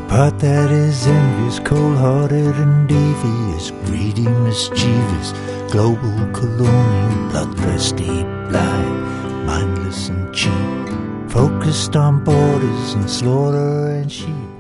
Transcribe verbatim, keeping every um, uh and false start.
part that is envious, cold-hearted and devious, greedy, mischievous, global, colonial, bloodthirsty, blind, mindless and cheap, focused on borders and slaughter and sheep.